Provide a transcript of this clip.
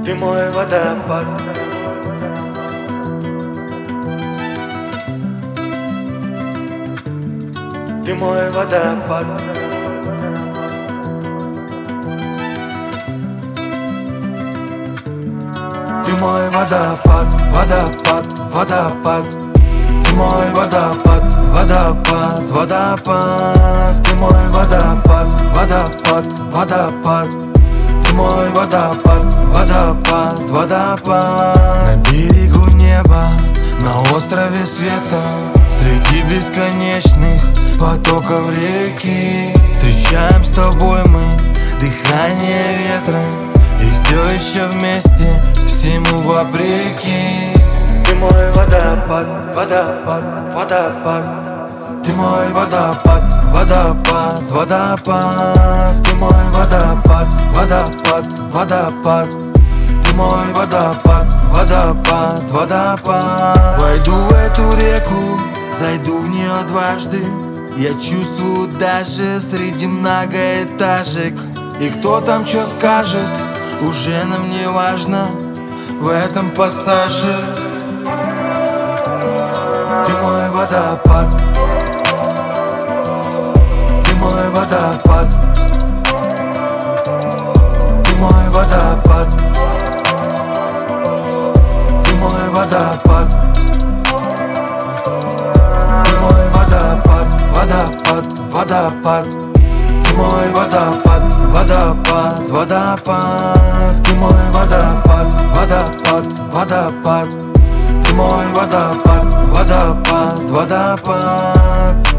Ты мой водопад. Ты мой водопад. Ты мой водопад, водопад, водопад. Ты мой водопад, водопад, водопад. Ты мой водопад, водопад, водопад. Ты мой водопад, водопад, водопад. На берегу неба, на острове света, среди бесконечных потоков реки встречаем с тобой мы дыхание ветра, и все еще вместе, всему вопреки. Ты мой водопад, водопад, водопад. Ты мой водопад, водопад, водопад. Ты мой водопад, водопад, водопад. Ты мой водопад, водопад, водопад. Войду в эту реку, зайду в нее дважды. Я чувствую даже среди многоэтажек. И кто там что скажет, уже нам не важно в этом пассаже. Ты мой водопад. Ты мой водопад. Ты мой водопад. Ты мой водопад. Ты мой водопад, водопад, водопад. Ты мой водопад, водопад, водопад. Ты мой водопад, водопад, водопад. Ты мой водопад, водопад, водопад.